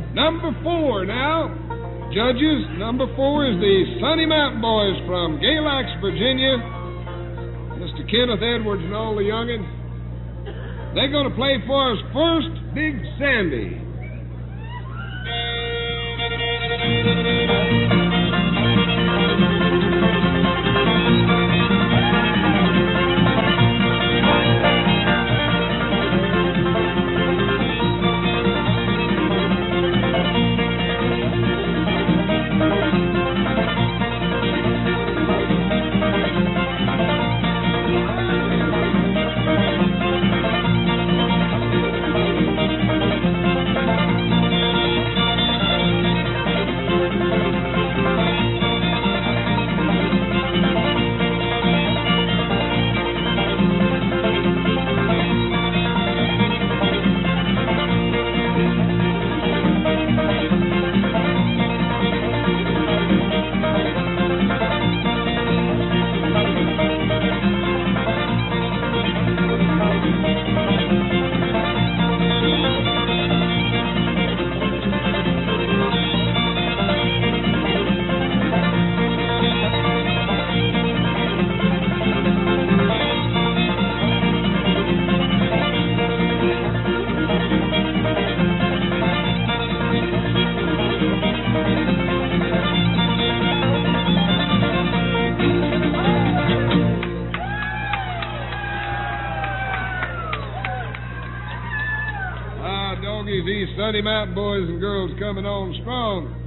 Number 4 now. Judges, number 4 is the Sunny Mountain Boys from Galax, Virginia. Mr. Kenneth Edwards and all the youngins. They're going to play for us first, Big Sandy. Sunny Mountain Boys and girls coming on strong.